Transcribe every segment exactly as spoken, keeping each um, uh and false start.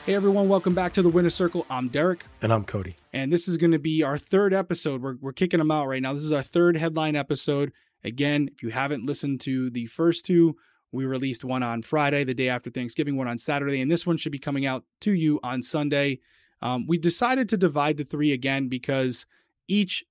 Hey everyone, welcome back to the Winner Circle. I'm Derek. And I'm Cody. And this is going to be our third episode. We're, we're kicking them out right now. This is our third headline episode. Again, if you haven't listened to the first two, we released one on Friday, the day after Thanksgiving, one on Saturday, and this one should be coming out to you on Sunday. Um, we decided to divide the three again because each,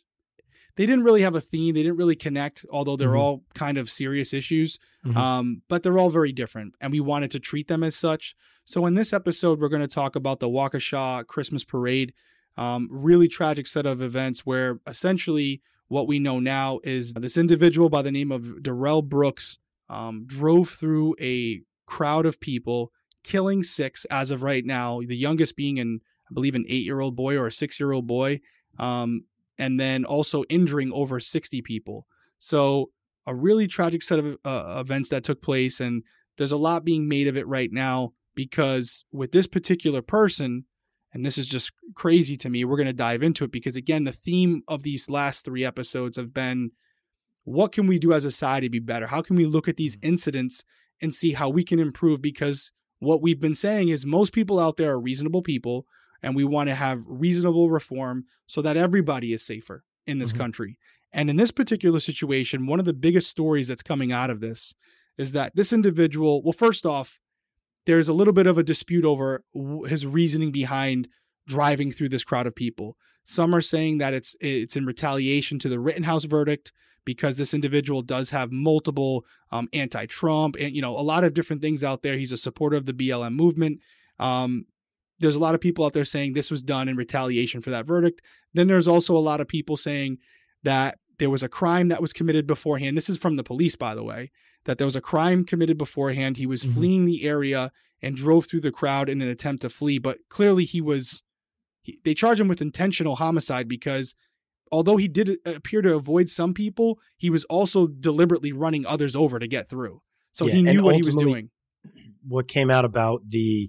they didn't really have a theme. They didn't really connect, although they're mm-hmm. all kind of serious issues, mm-hmm. um, but they're all very different, and we wanted to treat them as such. So in this episode, we're going to talk about the Waukesha Christmas Parade, um, really tragic set of events where essentially what we know now is this individual by the name of Darrell Brooks um, drove through a crowd of people, killing six as of right now, the youngest being an, I believe, an eight-year-old boy or a six-year-old boy, um, and then also injuring over sixty people. So a really tragic set of uh, events that took place, and there's a lot being made of it right now. Because with this particular person, and this is just crazy to me, we're going to dive into it because, again, the theme of these last three episodes have been, what can we do as a society to be better? How can we look at these incidents and see how we can improve? Because what we've been saying is most people out there are reasonable people, and we want to have reasonable reform so that everybody is safer in this mm-hmm. country. And in this particular situation, one of the biggest stories that's coming out of this is that this individual, well, first off, there's a little bit of a dispute over his reasoning behind driving through this crowd of people. Some are saying that it's it's in retaliation to the Rittenhouse verdict because this individual does have multiple um, anti-Trump and, you know, a lot of different things out there. He's a supporter of the B L M movement. Um, there's a lot of people out there saying this was done in retaliation for that verdict. Then there's also a lot of people saying that there was a crime that was committed beforehand. This is from the police, by the way, that there was a crime committed beforehand. He was mm-hmm. fleeing the area and drove through the crowd in an attempt to flee. But clearly he was, he, they charge him with intentional homicide because although he did appear to avoid some people, he was also deliberately running others over to get through. So yeah, he knew what he was doing. What came out about the,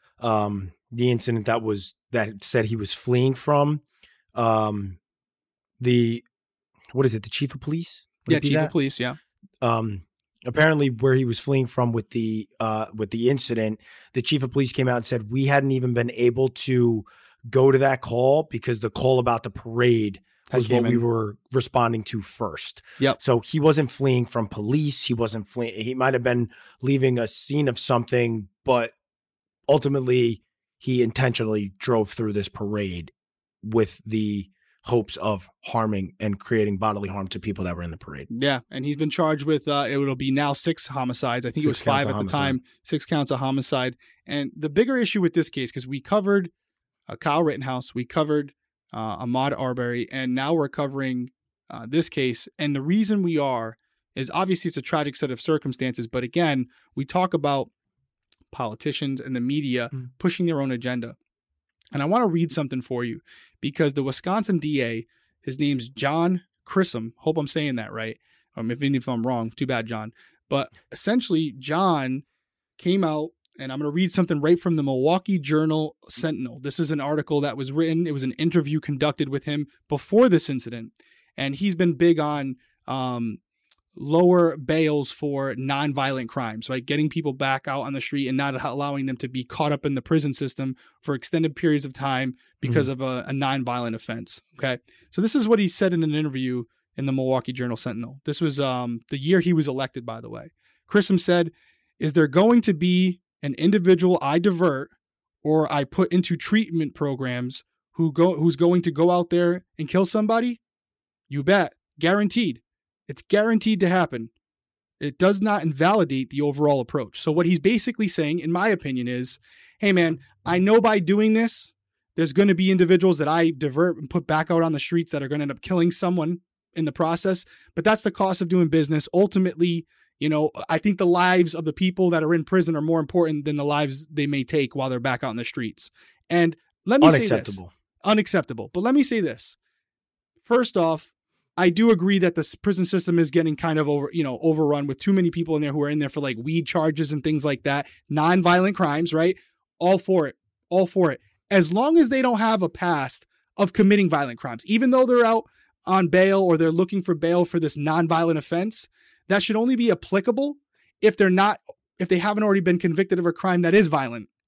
um, the incident that was, that said he was fleeing from, um, the, what is it? The chief of police? Would yeah, chief that? of police. Yeah. Um, apparently where he was fleeing from with the, uh, with the incident, the chief of police came out and said, we hadn't even been able to go to that call because the call about the parade was what in. we were responding to first. Yep. So he wasn't fleeing from police. He wasn't fleeing. He might've been leaving a scene of something, but ultimately he intentionally drove through this parade with the hopes of harming and creating bodily harm to people that were in the parade. Yeah, and he's been charged with, uh, it will be now six homicides. I think six it was five at the homicide. time, six counts of homicide. And the bigger issue with this case, because we covered uh, Kyle Rittenhouse, we covered uh, Ahmaud Arbery, and now we're covering uh, this case. And the reason we are is obviously it's a tragic set of circumstances, but again, we talk about politicians and the media mm. pushing their own agenda. And I want to read something for you because the Wisconsin D A, his name's John Chisholm. Hope I'm saying that right. Um, if, if I'm wrong, too bad, John. But essentially, John came out, and I'm going to read something right from the Milwaukee Journal Sentinel. This is an article that was written. It was an interview conducted with him before this incident. And he's been big on um, lower bails for nonviolent crimes, right? Getting people back out on the street and not allowing them to be caught up in the prison system for extended periods of time because mm-hmm. of a, a nonviolent offense. Okay. So this is what he said in an interview in the Milwaukee Journal Sentinel. This was um, the year he was elected, by the way. Chisholm said, "Is there going to be an individual I divert or I put into treatment programs who go who's going to go out there and kill somebody? You bet. Guaranteed. It's guaranteed to happen. It does not invalidate the overall approach." So what he's basically saying, in my opinion, is, hey, man, I know by doing this, there's going to be individuals that I divert and put back out on the streets that are going to end up killing someone in the process. But that's the cost of doing business. Ultimately, you know, I think the lives of the people that are in prison are more important than the lives they may take while they're back out in the streets. And let me say this. Unacceptable. Unacceptable. But let me say this. First off, I do agree that the prison system is getting kind of over, you know, overrun with too many people in there who are in there for like weed charges and things like that. Non-violent crimes, right? All for it. All for it. As long as they don't have a past of committing violent crimes, even though they're out on bail or they're looking for bail for this non-violent offense, that should only be applicable if they're not, if they haven't already been convicted of a crime that is violent,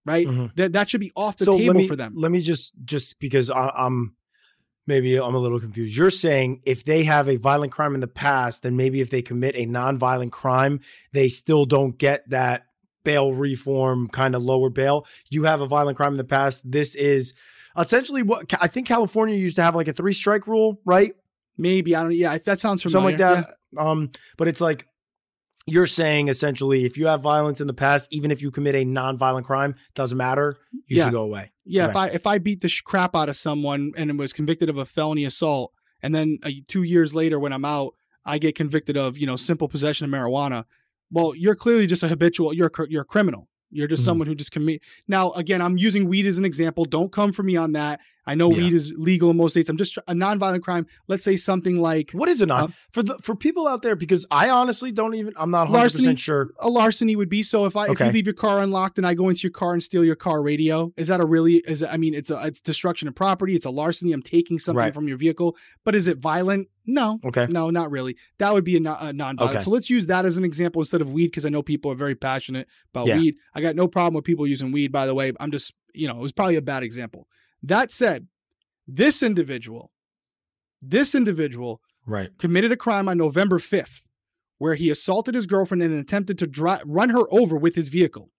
right? Mm-hmm. That that should be off the so table me, for them. Let me just, just because I, I'm maybe I'm a little confused. You're saying if they have a violent crime in the past, then maybe if they commit a non-violent crime, they still don't get that bail reform kind of lower bail. You have a violent crime in the past. This is essentially what I think California used to have, like a three strike rule, right? Maybe. I don't Yeah, that sounds familiar. Something like that. Yeah. Um, but it's like, you're saying essentially if you have violence in the past, even if you commit a non-violent crime, doesn't matter. You yeah. should go away. Yeah. Okay. If I, if I beat the sh- crap out of someone and was convicted of a felony assault, and then uh, two years later when I'm out, I get convicted of, you know, simple possession of marijuana. Well, you're clearly just a habitual, you're a, you're a criminal. You're just mm-hmm. someone who just commit. Now, again, I'm using weed as an example. Don't come for me on that. I know yeah. weed is legal in most states. I'm just a nonviolent crime. Let's say something like, what is a non uh, for the for people out there? Because I honestly don't even. I'm not one hundred percent larceny, sure. A larceny would be so if I okay. if you leave your car unlocked and I go into your car and steal your car radio. Is that a really? Is it, I mean, it's a it's destruction of property. It's a larceny. I'm taking something right. from your vehicle. But is it violent? No. Okay. No, not really. That would be a, a non-violent. Okay. So let's use that as an example instead of weed because I know people are very passionate about yeah. weed. I got no problem with people using weed. By the way, I'm just you know it was probably a bad example. That said. This individual, this individual right. committed a crime on November fifth where he assaulted his girlfriend and attempted to dri- run her over with his vehicle.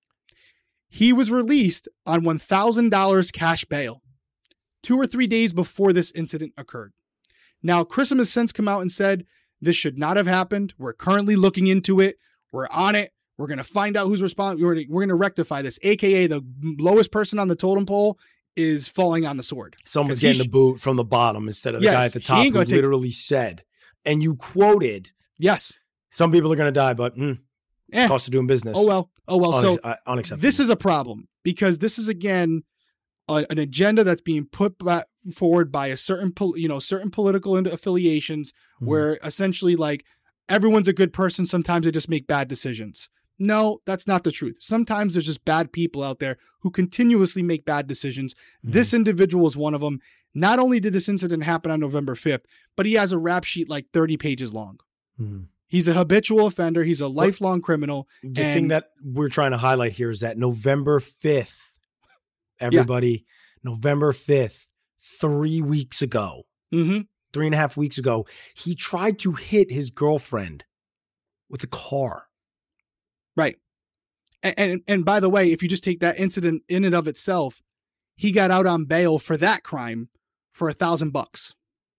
He was released on one thousand dollars cash bail two or three days before this incident occurred. Now, Chrism has since come out and said, this should not have happened. We're currently looking into it. We're on it. We're going to find out who's responsible. We're going to rectify this, a k a the lowest person on the totem pole is falling on the sword. Someone's getting sh- the boot from the bottom instead of the yes, guy at the top who take- literally said, and you quoted, yes, some people are going to die, but mm, eh. cost of doing business. Oh, well. Oh, well. Unex- so uh, unacceptable. This is a problem because this is, again, a, an agenda that's being put by, forward by a certain, pol- you know, certain political affiliations mm-hmm. where essentially like everyone's a good person. Sometimes they just make bad decisions. No, that's not the truth. Sometimes there's just bad people out there who continuously make bad decisions. Mm-hmm. This individual is one of them. Not only did this incident happen on November fifth, but he has a rap sheet like thirty pages long. Mm-hmm. He's a habitual offender. He's a lifelong criminal. The and thing that we're trying to highlight here is that November fifth, everybody, yeah. November fifth, three weeks ago, mm-hmm. three and a half weeks ago, he tried to hit his girlfriend with a car. Right. And, and and by the way, if you just take that incident in and of itself, he got out on bail for that crime for a thousand bucks.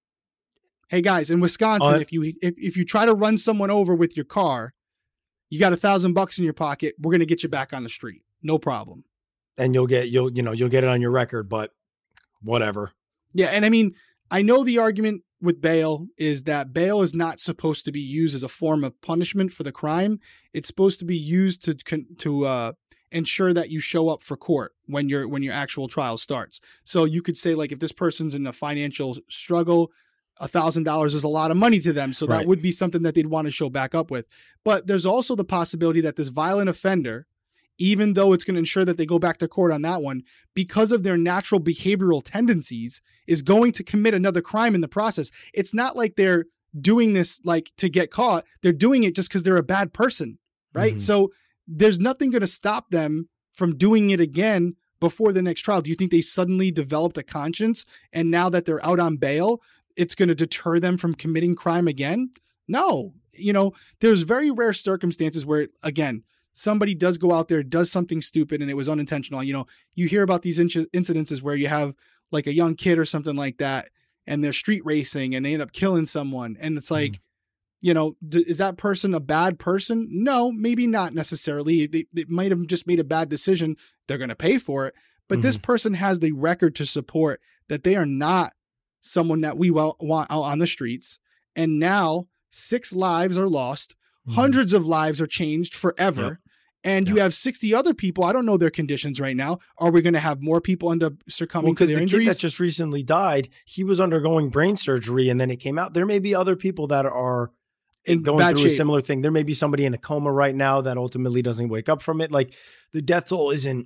Hey guys, in Wisconsin, uh, if you if, if you try to run someone over with your car, you got a thousand bucks in your pocket. We're gonna get you back on the street. No problem. And you'll get you'll you know you'll get it on your record, but whatever. Yeah, and I mean, I know the argument with bail is that bail is not supposed to be used as a form of punishment for the crime. It's supposed to be used to to uh, ensure that you show up for court when your when your actual trial starts. So you could say like if this person's in a financial struggle, a thousand dollars is a lot of money to them. So that right. would be something that they'd want to show back up with. But there's also the possibility that this violent offender, even though it's going to ensure that they go back to court on that one, because of their natural behavioral tendencies, is going to commit another crime in the process. It's not like they're doing this like to get caught. They're doing it just because they're a bad person, right? Mm-hmm. So there's nothing going to stop them from doing it again before the next trial. Do you think they suddenly developed a conscience and now that they're out on bail, it's going to deter them from committing crime again? No. You know, there's very rare circumstances where, again, somebody does go out there, does something stupid, and it was unintentional. You know, you hear about these inc- incidences where you have like a young kid or something like that, and they're street racing and they end up killing someone. And it's like, mm-hmm. you know, d- is that person a bad person? No, maybe not necessarily. They, they might have just made a bad decision. They're going to pay for it. But mm-hmm. this person has the record to support that they are not someone that we well want out on the streets. And now six lives are lost. Mm-hmm. Hundreds of lives are changed forever. Yep. And yep. you have sixty other people. I don't know their conditions right now. Are we going to have more people end up succumbing well, to their the injuries? Kid that just recently died, he was undergoing brain surgery and then it came out. There may be other people that are in going through shape. a similar thing. There may be somebody in a coma right now that ultimately doesn't wake up from it. Like the death toll isn't,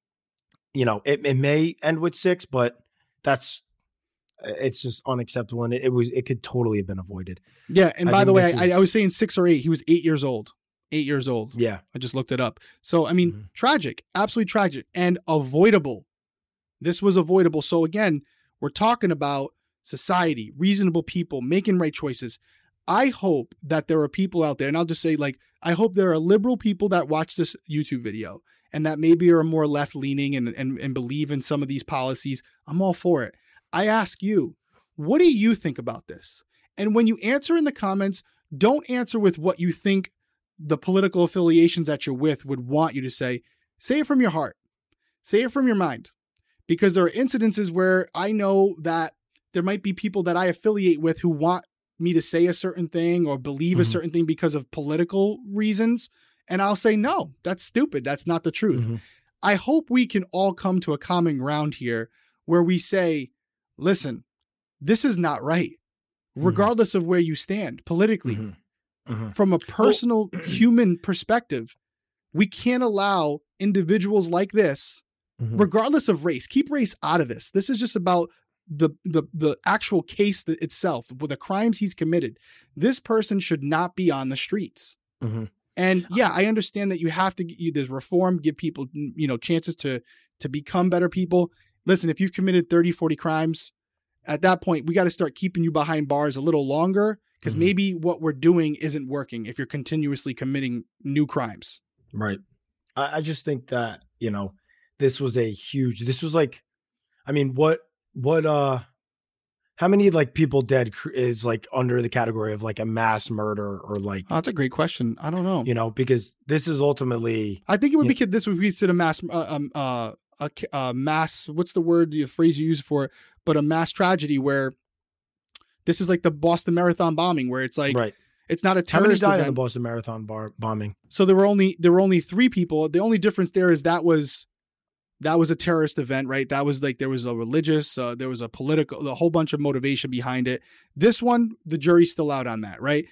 you know, it, it may end with six, but that's, it's just unacceptable. And it, it was, it could totally have been avoided. Yeah. And I by the way, I, is... I was saying six or eight, he was eight years old. eight years old. Yeah. I just looked it up. So, I mean, Mm-hmm. tragic, absolutely tragic and avoidable. This was avoidable. So again, we're talking about society, reasonable people making right choices. I hope that there are people out there, and I'll just say, like, I hope there are liberal people that watch this YouTube video and that maybe are more left leaning and, and, and believe in some of these policies. I'm all for it. I ask you, what do you think about this? And when you answer in the comments, don't answer with what you think the political affiliations that you're with would want you to say. Say it from your heart. Say it from your mind. Because there are incidences where I know that there might be people that I affiliate with who want me to say a certain thing or believe mm-hmm. a certain thing because of political reasons. And I'll say, no, that's stupid. That's not the truth. Mm-hmm. I hope we can all come to a common ground here where we say, listen, this is not right, regardless mm-hmm. of where you stand politically. Mm-hmm. Mm-hmm. From a personal oh. human perspective, we can't allow individuals like this, mm-hmm. regardless of race, keep race out of this. This is just about the the the actual case itself, with the crimes he's committed. This person should not be on the streets. Mm-hmm. And yeah, I understand that you have to you, there's reform, give people, you know, chances to to become better people. Listen, if you've committed thirty, forty crimes, at that point, we got to start keeping you behind bars a little longer, because mm-hmm. maybe what we're doing isn't working if you're continuously committing new crimes. Right. I, I just think that, you know, this was a huge, this was like, I mean, what, what, uh, how many like people dead is like under the category of like a mass murder or like? Oh, that's a great question. I don't know. You know, because this is ultimately, I think it would be, know, this would be considered a mass, uh, um, uh, a, a mass, what's the word, the phrase you use for it, but a mass tragedy where this is like the Boston Marathon bombing, where it's like, right. It's not a terrorist How many died event. in the Boston Marathon bar bombing? So there were only, there were only three people. The only difference there is that was, that was a terrorist event, right? That was like, there was a religious, uh, there was a political, a whole bunch of motivation behind it. This one, the jury's still out on that, right?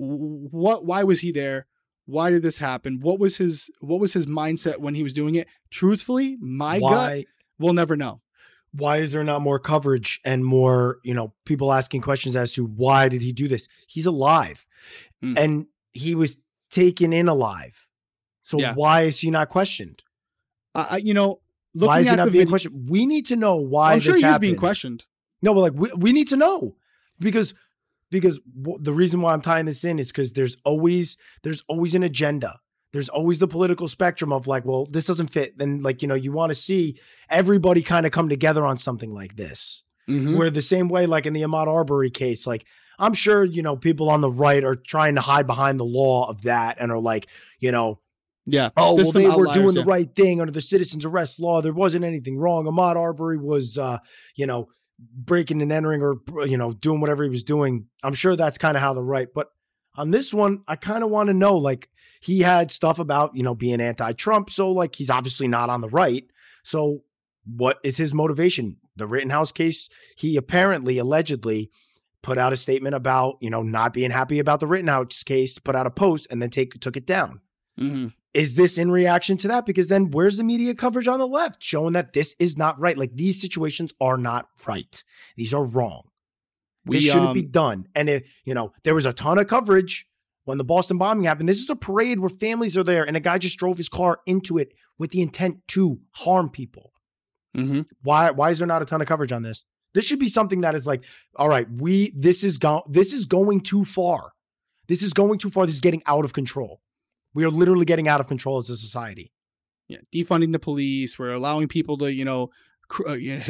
What, why was he there? Why did this happen? What was his, what was his mindset when he was doing it? Truthfully, my why, gut, we'll never know. Why is there not more coverage and more, you know, people asking questions as to why did he do this? He's alive mm. and he was taken in alive. So yeah. why is he not questioned? I, uh, you know, looking why is at he not the being vid- questioned? We need to know why. I'm sure this he happened. is being questioned. No, but like we, we need to know because because w- the reason why I'm tying this in is because there's always there's always an agenda. There's always the political spectrum of like, well, this doesn't fit. Then like, you know, you want to see everybody kind of come together on something like this. Mm-hmm. Where the same way, like in the Ahmaud Arbery case, like I'm sure, you know, people on the right are trying to hide behind the law of that and are like, you know, yeah. Oh, well, they were doing the yeah. right thing under the citizens arrest law. There wasn't anything wrong. Ahmaud Arbery was, uh, you know, breaking and entering or, you know, doing whatever he was doing. I'm sure that's kind of how the right, but on this one, I kind of want to know, like he had stuff about, you know, being anti-Trump. So like, he's obviously not on the right. So what is his motivation? The Rittenhouse case, he apparently, allegedly put out a statement about, you know, not being happy about the Rittenhouse case, put out a post and then take, took it down. Mm-hmm. Is this in reaction to that? Because then where's the media coverage on the left showing that this is not right? Like these situations are not right. These are wrong. We, this shouldn't um, be done. And if, you know, there was a ton of coverage when the Boston bombing happened. This is a parade where families are there and a guy just drove his car into it with the intent to harm people. Mm-hmm. Why, why is there not a ton of coverage on this? This should be something that is like, all right, we, this is go- this is going too far. This is going too far. This is getting out of control. We are literally getting out of control as a society. Yeah, defunding the police. We're allowing people to, you know, cr- uh, you know,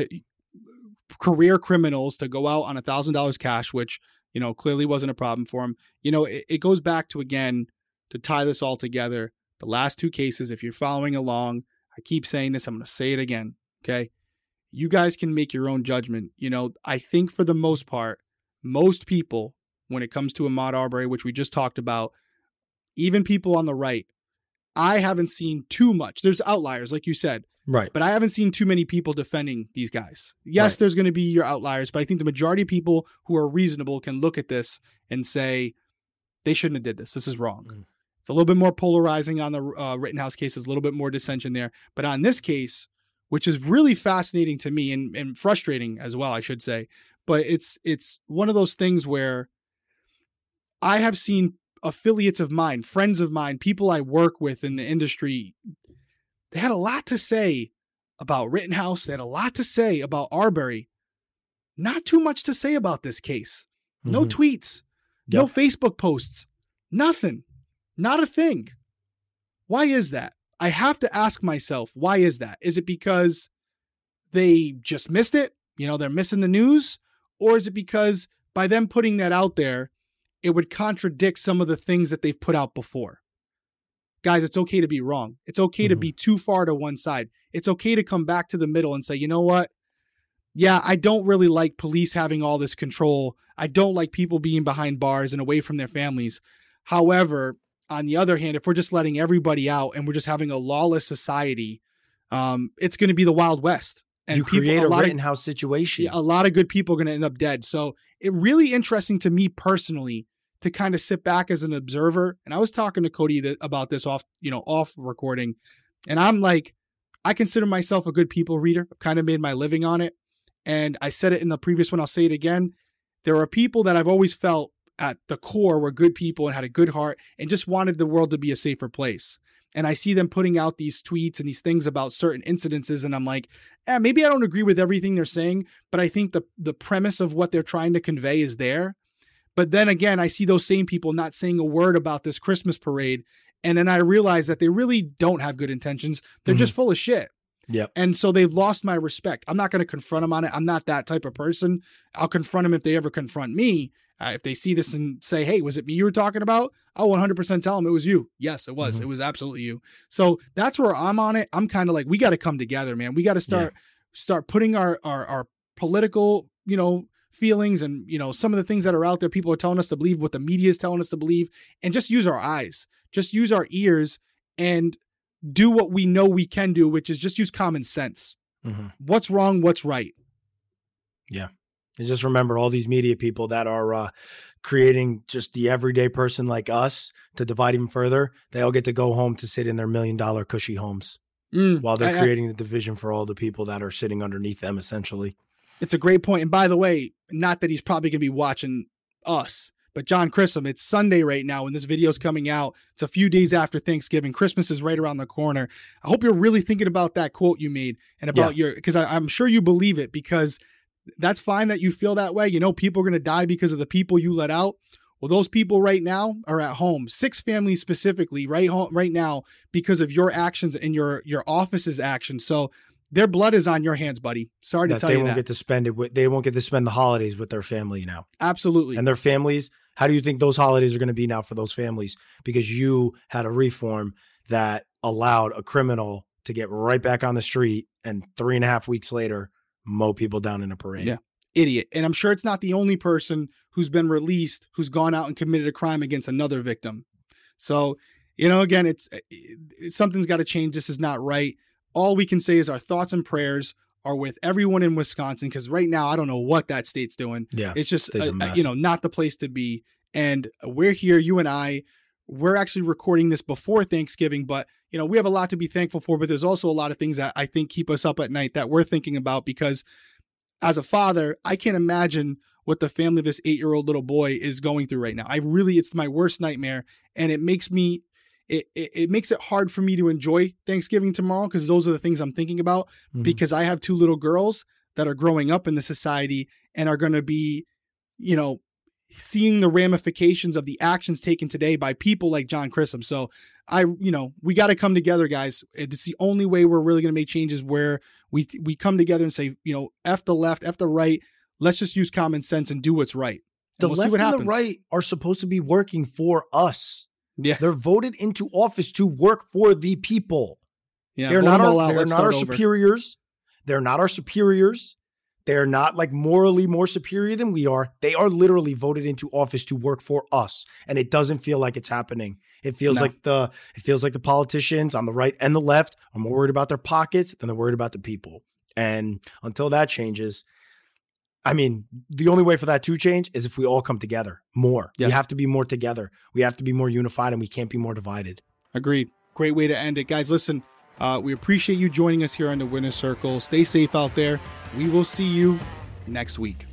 career criminals to go out on a thousand dollars cash, which, you know, clearly wasn't a problem for them. You know, it, it goes back to, again, to tie this all together. The last two cases, if you're following along, I keep saying this, I'm going to say it again. Okay. You guys can make your own judgment. You know, I think for the most part, most people, when it comes to Ahmaud Arbery, which we just talked about, even people on the right, I haven't seen too much. There's outliers, like you said. Right. But I haven't seen too many people defending these guys. Yes, right. There's going to be your outliers, but I think the majority of people who are reasonable can look at this and say, they shouldn't have did this. This is wrong. Mm. It's a little bit more polarizing on the uh, Rittenhouse case. There's a little bit more dissension there. But on this case, which is really fascinating to me and, and frustrating as well, I should say. But it's it's one of those things where I have seen affiliates of mine, friends of mine, people I work with in the industry, they had a lot to say about Rittenhouse. They had a lot to say about Arbery. Not too much to say about this case. No mm-hmm. tweets, yep. no Facebook posts, nothing, not a thing. Why is that? I have to ask myself, why is that? Is it because they just missed it? You know, they're missing the news? Or is it because by them putting that out there, it would contradict some of the things that they've put out before? Guys, it's okay to be wrong. It's okay mm-hmm. to be too far to one side. It's okay to come back to the middle and say, you know what? Yeah, I don't really like police having all this control. I don't like people being behind bars and away from their families. However, on the other hand, if we're just letting everybody out and we're just having a lawless society, um, it's going to be the Wild West. And you people, create a, a Rittenhouse of, situation. A lot of good people are going to end up dead. So it really interesting to me personally to kind of sit back as an observer. And I was talking to Cody th- about this off, you know, off recording. And I'm like, I consider myself a good people reader. I've kind of made my living on it. And I said it in the previous one. I'll say it again. There are people that I've always felt at the core were good people and had a good heart and just wanted the world to be a safer place. And I see them putting out these tweets and these things about certain incidences. And I'm like, eh, maybe I don't agree with everything they're saying, but I think the, the premise of what they're trying to convey is there. But then again, I see those same people not saying a word about this Christmas parade. And then I realize that they really don't have good intentions. They're mm-hmm. just full of shit. Yep. And so they've lost my respect. I'm not going to confront them on it. I'm not that type of person. I'll confront them if they ever confront me. Uh, if they see this and say, hey, was it me you were talking about? I'll one hundred percent tell them it was you. Yes, it was. Mm-hmm. It was absolutely you. So that's where I'm on it. I'm kind of like, we got to come together, man. We got to start yeah. start putting our, our our political, you know, feelings and, you know, some of the things that are out there, people are telling us to believe, what the media is telling us to believe, and just use our eyes, just use our ears and do what we know we can do, which is just use common sense. Mm-hmm. What's wrong? What's right? Yeah. And just remember all these media people that are uh, creating just the everyday person like us to divide even further. They all get to go home to sit in their million dollar cushy homes mm, while they're I, creating I, the division for all the people that are sitting underneath them, essentially. It's a great point. And by the way, not that he's probably going to be watching us, but John Chrism, it's Sunday right now when this video is coming out. It's a few days after Thanksgiving. Christmas is right around the corner. I hope you're really thinking about that quote you made and about yeah. your, because I'm sure you believe it, because that's fine that you feel that way. You know, people are going to die because of the people you let out. Well, those people right now are at home. Six families specifically right home right now because of your actions and your your office's actions. So their blood is on your hands, buddy. Sorry to that tell they you won't that. Get to spend it with, they won't get to spend the holidays with their family now. Absolutely. And their families, how do you think those holidays are going to be now for those families? Because you had a reform that allowed a criminal to get right back on the street and three and a half weeks later mow people down in a parade. Yeah. Idiot. And I'm sure it's not the only person who's been released who's gone out and committed a crime against another victim. So, you know, again, it's, it's something's got to change. This is not right. All we can say is our thoughts and prayers are with everyone in Wisconsin, because right now I don't know what that state's doing. Yeah, it's just a, a, you know, not the place to be. And we're here, you and I, we're actually recording this before Thanksgiving, but you know, we have a lot to be thankful for, but there's also a lot of things that I think keep us up at night that we're thinking about, because as a father, I can't imagine what the family of this eight-year-old little boy is going through right now. I really, it's my worst nightmare, and it makes me, it it, it makes it hard for me to enjoy Thanksgiving tomorrow, because those are the things I'm thinking about, mm-hmm. because I have two little girls that are growing up in the society and are going to be, you know, seeing the ramifications of the actions taken today by people like John Chrism. So I, you know, we got to come together, guys. It's the only way we're really going to make changes, where we, we come together and say, you know, F the left, F the right. Let's just use common sense and do what's right. And the we'll left see what and happens. the right are supposed to be working for us. Yeah. They're voted into office to work for the people. Yeah. They're not our, out. they're not our over. superiors. They're not our superiors. They're not like morally more superior than we are. They are literally voted into office to work for us. And it doesn't feel like it's happening. It feels no. like the it feels like the politicians on the right and the left are more worried about their pockets than they're worried about the people. And until that changes, I mean, the only way for that to change is if we all come together more. Yes. We have to be more together. We have to be more unified, and we can't be more divided. Agreed. Great way to end it. Guys, listen, uh, we appreciate you joining us here on the Winner's Circle. Stay safe out there. We will see you next week.